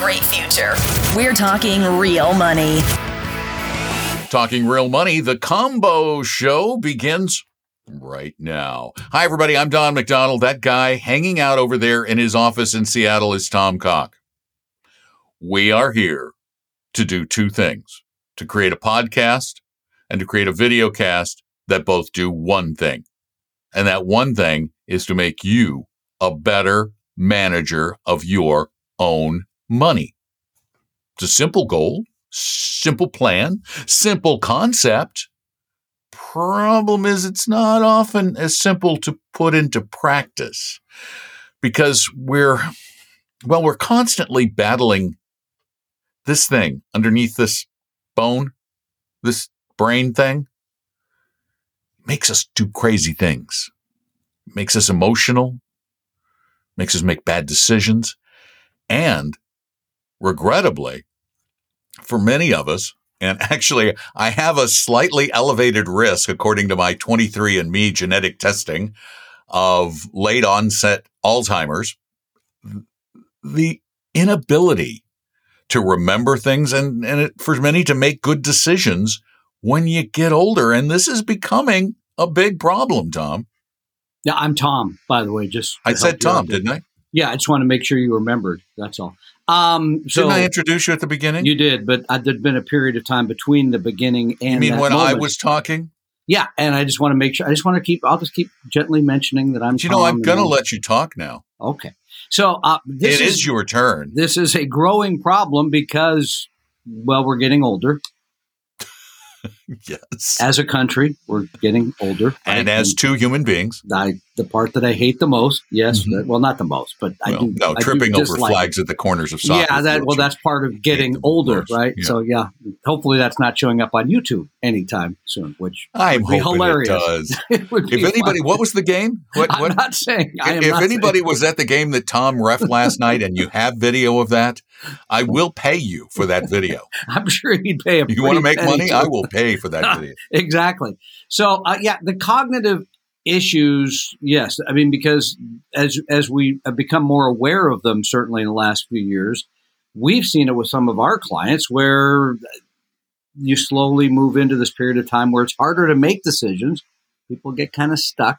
great future. We're talking real money. Talking real money, the Combo Show begins right now. Hi, everybody. I'm Don McDonald. That guy hanging out over there in his office in Seattle is Tom Cock. We are here to do two things, to create a podcast and to create a video cast that both do one thing. And that one thing is to make you a better manager of your own money. It's a simple goal. Simple plan, simple concept. Problem is it's not often as simple to put into practice because we're constantly battling this thing underneath this bone, this brain thing. It makes us do crazy things. It makes us emotional, makes us make bad decisions, and regrettably, for many of us, and actually I have a slightly elevated risk, according to my 23andMe genetic testing, of late onset Alzheimer's, the inability to remember things and for many to make good decisions when you get older. And this is becoming a big problem, Tom. Yeah, I'm Tom, by the way. I said Tom, didn't I? Yeah, I just want to make sure you remembered. That's all. Didn't I introduce you at the beginning? You did, but there'd been a period of time between the beginning and you mean that when moment. I was talking? Yeah, and I just want to make sure. I'll just keep gently mentioning that I'm Tom. I'm going to let you talk now. Okay. So this is your turn. This is a growing problem because, we're getting older. Yes. As a country, we're getting older. And as two human beings. The part that I hate the most, yes, not the most, but I do. No, tripping over flags at the corners of soccer. Yeah, that's part of getting older, right? Yeah. So, hopefully that's not showing up on YouTube anytime soon, which would be hilarious. It does. It would be if anybody, fun. What was the game? I'm not saying. If anybody was at the game that Tom reffed last night and you have video of that, I will pay you for that video. I'm sure he'd pay a You want to make money? I will pay for that video. Exactly. So, the cognitive issues, yes. I mean, because as we have become more aware of them, certainly in the last few years, we've seen it with some of our clients where you slowly move into this period of time where it's harder to make decisions. People get kind of stuck.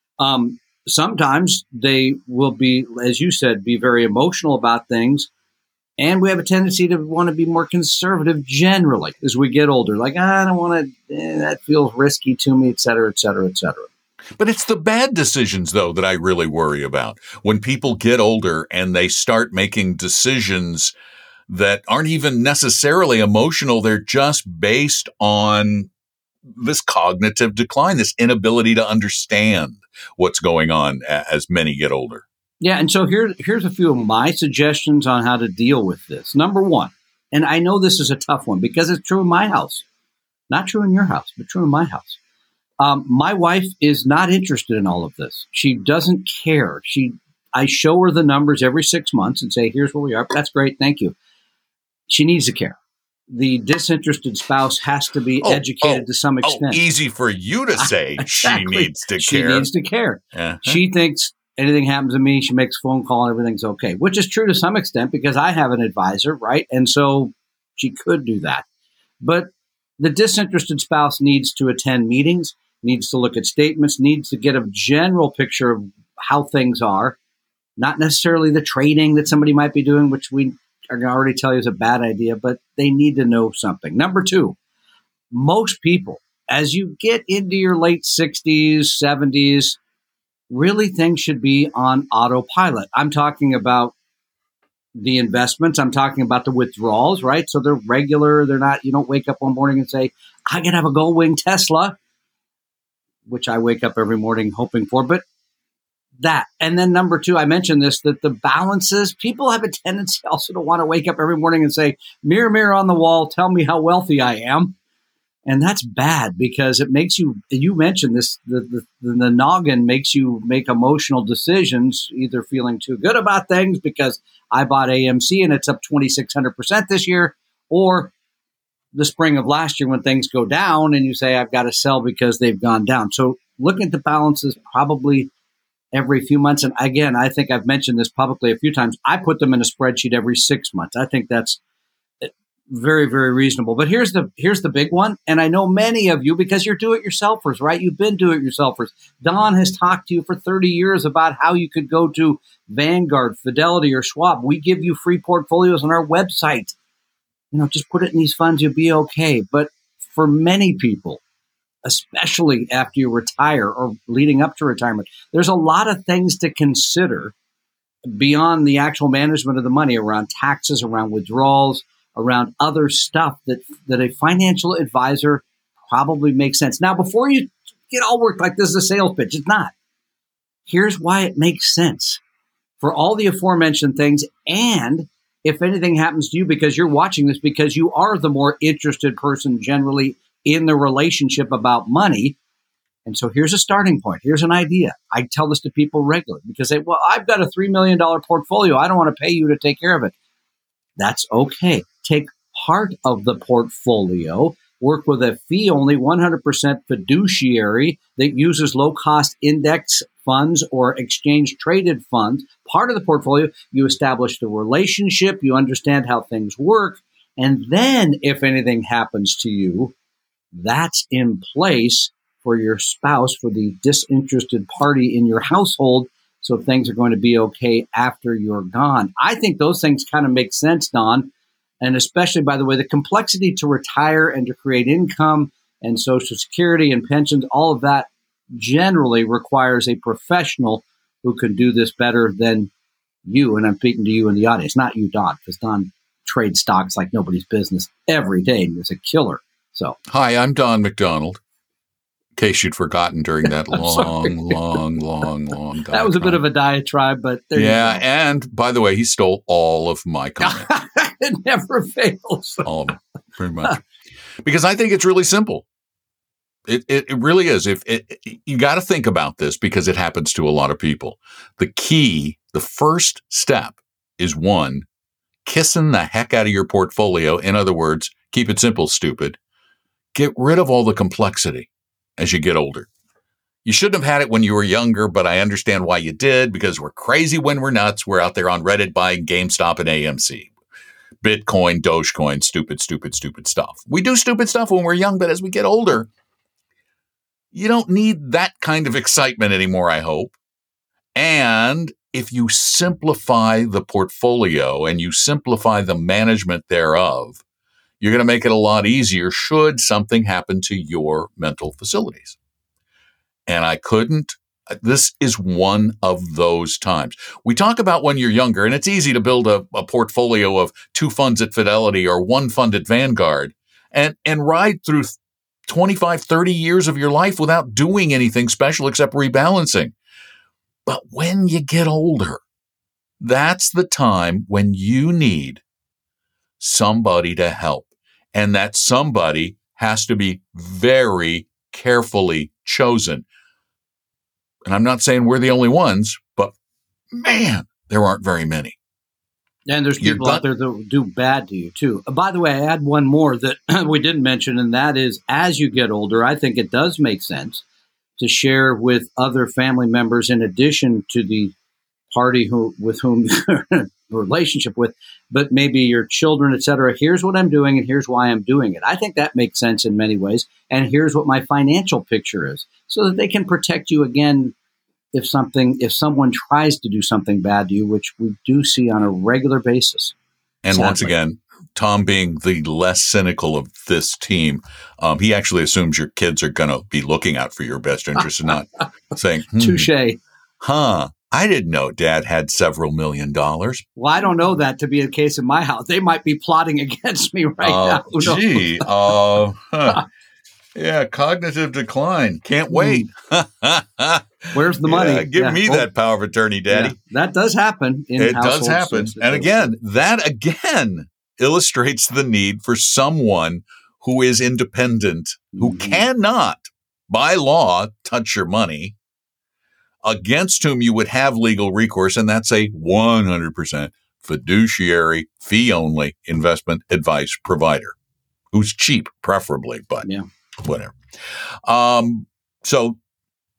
Sometimes they will be, as you said, be very emotional about things. And we have a tendency to want to be more conservative generally as we get older. Like, I don't want to, that feels risky to me, et cetera, et cetera, et cetera. But it's the bad decisions, though, that I really worry about. When people get older and they start making decisions that aren't even necessarily emotional, they're just based on this cognitive decline, this inability to understand what's going on as many get older. Yeah, and so here's a few of my suggestions on how to deal with this. Number one, and I know this is a tough one because it's true in my house. Not true in your house, but true in my house. My wife is not interested in all of this. She doesn't care. I show her the numbers every 6 months and say, here's where we are. That's great. Thank you. She needs to care. The disinterested spouse has to be educated to some extent. Easy for you to say. Exactly. She needs to care. She needs to care. Uh-huh. She thinks anything happens to me, she makes a phone call and everything's okay, which is true to some extent because I have an advisor, right? And so she could do that. But the disinterested spouse needs to attend meetings, needs to look at statements, needs to get a general picture of how things are, not necessarily the trading that somebody might be doing, which we are going to already tell you is a bad idea, but they need to know something. Number two, most people, as you get into your late 60s, 70s, really things should be on autopilot. I'm talking about the investments. I'm talking about the withdrawals, right? So they're regular. They're not, you don't wake up one morning and say, I can have a Goldwing Tesla, which I wake up every morning hoping for, but that. And then number two, I mentioned this, that the balances, people have a tendency also to want to wake up every morning and say, mirror, mirror on the wall, tell me how wealthy I am. And that's bad because it makes you mentioned this, the noggin makes you make emotional decisions, either feeling too good about things because I bought AMC and it's up 2,600% this year, or the spring of last year when things go down and you say, I've got to sell because they've gone down. So looking at the balance is probably every few months. And again, I think I've mentioned this publicly a few times. I put them in a spreadsheet every 6 months. I think that's very, very reasonable. But here's the big one. And I know many of you, because you're do-it-yourselfers, right? You've been do-it-yourselfers. Don has talked to you for 30 years about how you could go to Vanguard, Fidelity, or Schwab. We give you free portfolios on our website. Just put it in these funds, you'll be okay. But for many people, especially after you retire or leading up to retirement, there's a lot of things to consider beyond the actual management of the money, around taxes, around withdrawals, around other stuff that a financial advisor probably makes sense. Now, before you get all worked like this is a sales pitch, it's not. Here's why it makes sense for all the aforementioned things. And if anything happens to you, because you're watching this, because you are the more interested person generally in the relationship about money. And so here's a starting point. Here's an idea. I tell this to people regularly because they, well, I've got a $3 million portfolio. I don't want to pay you to take care of it. That's okay. Take part of the portfolio, work with a fee-only 100% fiduciary that uses low-cost index funds or exchange-traded funds. Part of the portfolio, you establish the relationship, you understand how things work, and then if anything happens to you, that's in place for your spouse, for the disinterested party in your household, so things are going to be okay after you're gone. I think those things kind of make sense, Don. And especially, by the way, the complexity to retire and to create income and Social Security and pensions, all of that generally requires a professional who can do this better than you. And I'm speaking to you in the audience, not you, Don, because Don trades stocks like nobody's business every day and is a killer. So, hi, I'm Don McDonald. In case you'd forgotten during that long. That was a bit of a diatribe, but there you go. And by the way, he stole all of my comments. It never fails. All of them, pretty much. Because I think it's really simple. It really is. You got to think about this because it happens to a lot of people. The first step is one, kissing the heck out of your portfolio. In other words, keep it simple, stupid. Get rid of all the complexity as you get older. You shouldn't have had it when you were younger, but I understand why you did, because we're crazy when we're nuts. We're out there on Reddit buying GameStop and AMC. Bitcoin, Dogecoin, stupid stuff. We do stupid stuff when we're young, but as we get older, you don't need that kind of excitement anymore, I hope. And if you simplify the portfolio and you simplify the management thereof, you're going to make it a lot easier should something happen to your mental facilities. And this is one of those times. We talk about when you're younger, and it's easy to build a portfolio of 2 funds at Fidelity or 1 fund at Vanguard and ride through 25, 30 years of your life without doing anything special except rebalancing. But when you get older, that's the time when you need somebody to help. And that somebody has to be very carefully chosen. And I'm not saying we're the only ones, but man, there aren't very many. And there's people out there that will do bad to you too. By the way, I add one more that we didn't mention, and that is as you get older, I think it does make sense to share with other family members in addition to the party with whom you're in a relationship with, but maybe your children, et cetera. Here's what I'm doing and here's why I'm doing it. I think that makes sense in many ways. And here's what my financial picture is, so that they can protect you again if someone tries to do something bad to you, which we do see on a regular basis. And sadly. Once again, Tom being the less cynical of this team, he actually assumes your kids are going to be looking out for your best interest and not saying, touche. I didn't know Dad had several $1 million. Well, I don't know that to be the case in my house. They might be plotting against me right now. Gee. Yeah, cognitive decline. Can't wait. Where's the money? Give me that power of attorney, Daddy. Yeah, that does happen. It does happen. And again, that again illustrates the need for someone who is independent, who cannot, by law, touch your money, against whom you would have legal recourse, and that's a 100% fiduciary, fee-only investment advice provider who's cheap, preferably, but whatever. So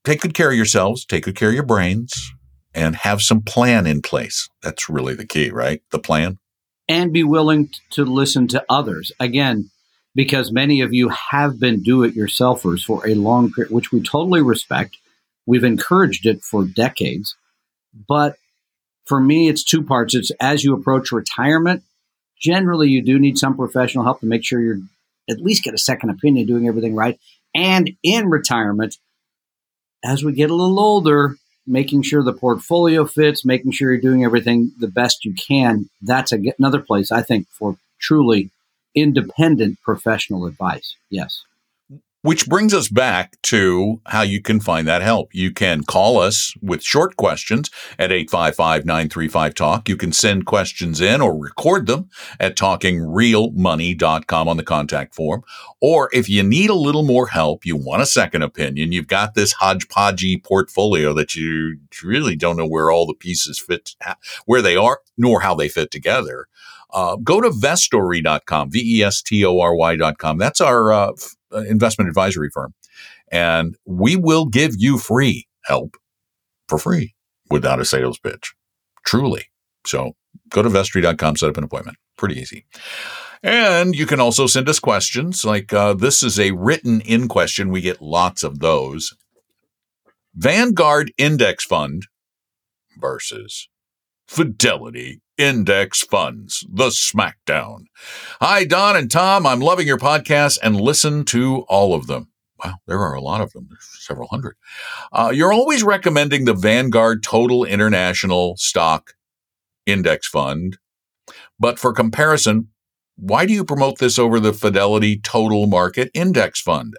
take good care of yourselves, take good care of your brains, and have some plan in place. That's really the key, right? The plan. And be willing to listen to others. Again, because many of you have been do-it-yourselfers for a long period, which we totally respect. We've encouraged it for decades. But for me, it's two parts. It's as you approach retirement, generally you do need some professional help to make sure you're at least get a second opinion, doing everything right. And in retirement, as we get a little older, making sure the portfolio fits, making sure you're doing everything the best you can. That's another place, I think, for truly independent professional advice. Yes. Which brings us back to how you can find that help. You can call us with short questions at 855-935-TALK. You can send questions in or record them at talkingrealmoney.com on the contact form. Or if you need a little more help, you want a second opinion, you've got this hodgepodgey portfolio that you really don't know where all the pieces fit, where they are, nor how they fit together. Go to vestory.com, vestory.com. That's our investment advisory firm. And we will give you free help for free without a sales pitch. Truly. So go to vestory.com, set up an appointment. Pretty easy. And you can also send us questions like this is a written in question. We get lots of those. Vanguard Index Fund versus Fidelity Index Funds, the smackdown. Hi, Don and Tom. I'm loving your podcast and listen to all of them. Wow, there are a lot of them. There's several hundred. You're always recommending the Vanguard Total International Stock Index Fund. But for comparison, why do you promote this over the Fidelity Total Market Index Fund,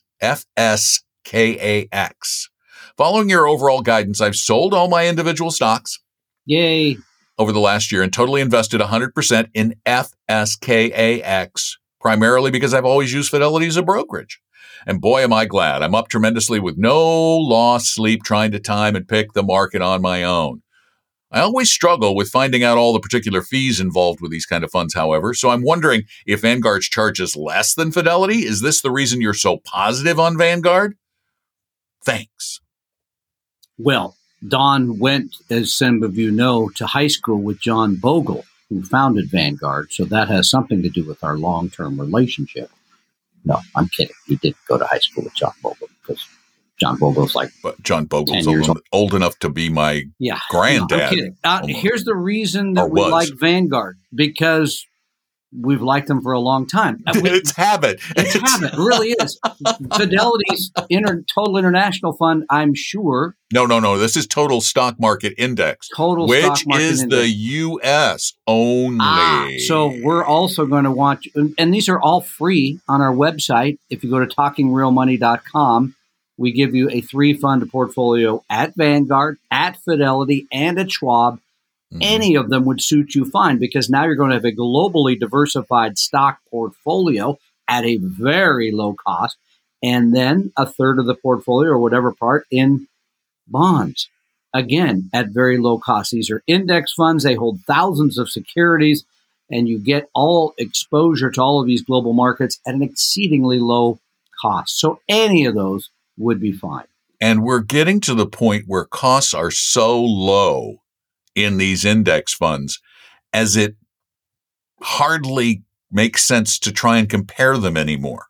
FSKAX? Following your overall guidance, I've sold all my individual stocks. Yay. Over the last year and totally invested 100% in FSKAX, primarily because I've always used Fidelity as a brokerage. And boy, am I glad. I'm up tremendously with no lost sleep trying to time and pick the market on my own. I always struggle with finding out all the particular fees involved with these kind of funds, however. So I'm wondering if Vanguard's charges less than Fidelity. Is this the reason you're so positive on Vanguard? Thanks. Well, Don went, as some of you know, to high school with John Bogle, who founded Vanguard. So that has something to do with our long-term relationship. No, I'm kidding. He didn't go to high school with John Bogle because John Bogle's like but John Bogle's old enough to be my granddad. No, I'm kidding. Here's the reason that we like Vanguard, because we've liked them for a long time. It's habit. It's habit. It really is. Fidelity's Total International Fund, I'm sure. No. This is Total Stock Market Index. Which Stock Market is Index. The U.S. only. So we're also going to want, and these are all free on our website. If you go to talkingrealmoney.com, we give you a 3-fund portfolio at Vanguard, at Fidelity, and at Schwab. Any of them would suit you fine, because now you're going to have a globally diversified stock portfolio at a very low cost, and then a third of the portfolio or whatever part in bonds, again, at very low cost. These are index funds. They hold thousands of securities, and you get all exposure to all of these global markets at an exceedingly low cost. So any of those would be fine. And we're getting to the point where costs are so low in these index funds, as it hardly makes sense to try and compare them anymore.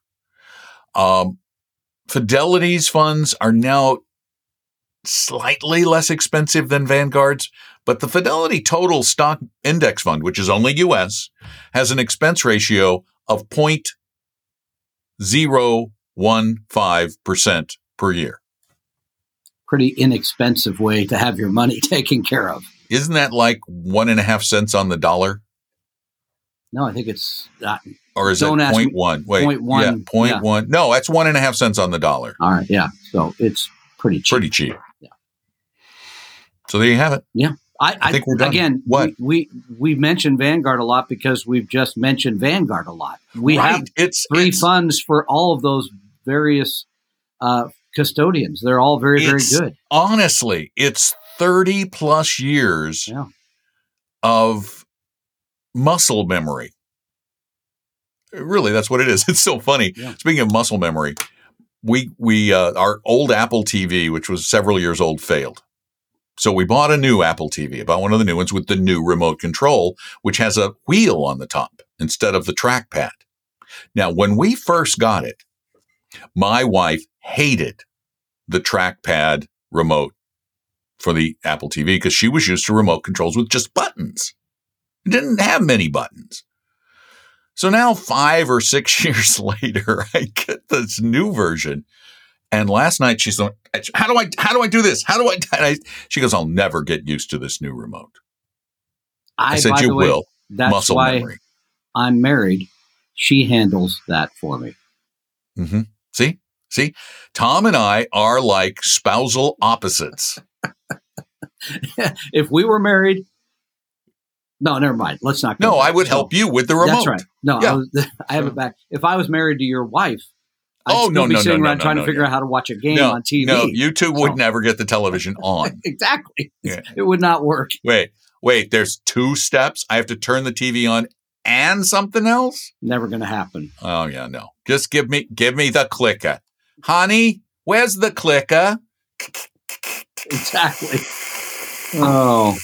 Fidelity's funds are now slightly less expensive than Vanguard's, but the Fidelity Total Stock Index Fund, which is only U.S., has an expense ratio of 0.015% per year. Pretty inexpensive way to have your money taken care of. Isn't that like 1.5 cents on the dollar? No, I think it's or is it 0.1? Wait, 0.1. Yeah, 0.1. Yeah. No, that's 1.5 cents on the dollar. All right, yeah. So it's pretty cheap. Pretty cheap. Yeah. So there you have it. Yeah. I think we're done. Again, what? We mentioned Vanguard a lot because we've just mentioned Vanguard a lot. We have three funds for all of those various custodians. They're all very, very good. Honestly, it's 30 plus years of muscle memory. Really, that's what it is. It's so funny. Yeah. Speaking of muscle memory, our old Apple TV, which was several years old, failed. So we bought a new Apple TV, bought one of the new ones with the new remote control, which has a wheel on the top instead of the trackpad. Now, when we first got it, my wife hated the trackpad remote for the Apple TV because she was used to remote controls with just buttons. It didn't have many buttons. So now 5 or 6 years later, I get this new version. And last night she's like, how do I do this? She goes, I'll never get used to this new remote. I said, you will. That's muscle why memory. I'm married. She handles that for me. Mm-hmm. See, Tom and I are like spousal opposites. If we were married, no, never mind. Let's not go No, back. I would help you with the remote. That's right. No, Yeah. I have it back. If I was married to your wife, I'd no, be sitting around trying no, to figure out how to watch a game on TV. No, you two would never get the television on. Exactly. Yeah. It would not work. Wait, there's 2 steps. I have to turn the TV on and something else? Never going to happen. Oh, yeah, no. Just give me the clicker. Honey, where's the clicker? Exactly. Oh.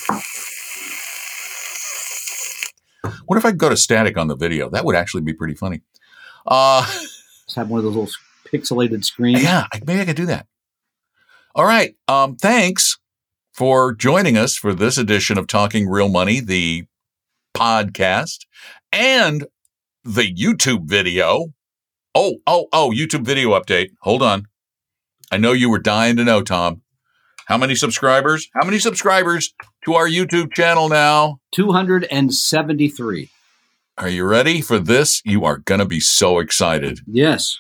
What if I go to static on the video? That would actually be pretty funny. Just have one of those little pixelated screens. Yeah, maybe I could do that. All right. Thanks for joining us for this edition of Talking Real Money, the podcast, and the YouTube video. Oh, YouTube video update. Hold on. I know you were dying to know, Tom. How many subscribers? How many subscribers to our YouTube channel now? 273. Are you ready for this? You are going to be so excited. Yes.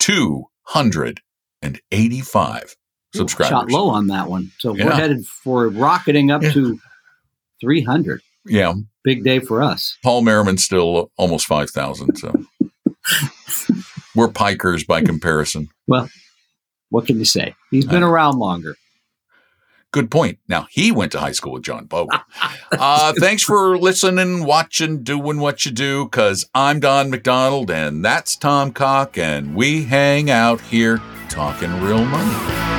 285 subscribers. Shot low on that one. So Yeah. we're headed for rocketing up to 300. Yeah. Big day for us. Paul Merriman's still almost 5,000. So we're pikers by comparison. Well, what can you say? He's been around longer. Good point. Now, he went to high school with John Bogle. Thanks for listening, watching, doing what you do, because I'm Don McDonald, and that's Tom Cock, and we hang out here talking real money.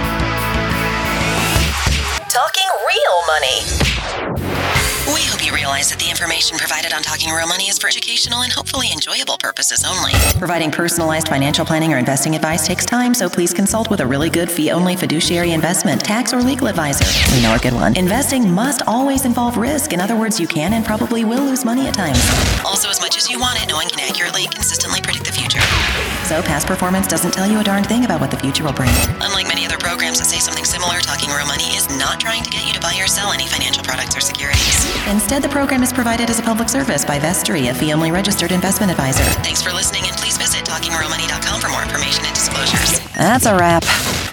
Talking real money. We hope you realize that the information provided on Talking Real Money is for educational and hopefully enjoyable purposes only. Providing personalized financial planning or investing advice takes time, so please consult with a really good fee-only fiduciary investment, tax, or legal advisor. We know a good one. Investing must always involve risk. In other words, you can and probably will lose money at times. Also, as much as you want it, no one can accurately, consistently predict the future. So past performance doesn't tell you a darn thing about what the future will bring. Unlike many other programs that say something similar, Talking Real Money is not trying to get you to buy or sell any financial products or securities. Instead, the program is provided as a public service by Vestry, a fee-only registered investment advisor. Thanks for listening, and please visit TalkingRealMoney.com for more information and disclosures. That's a wrap.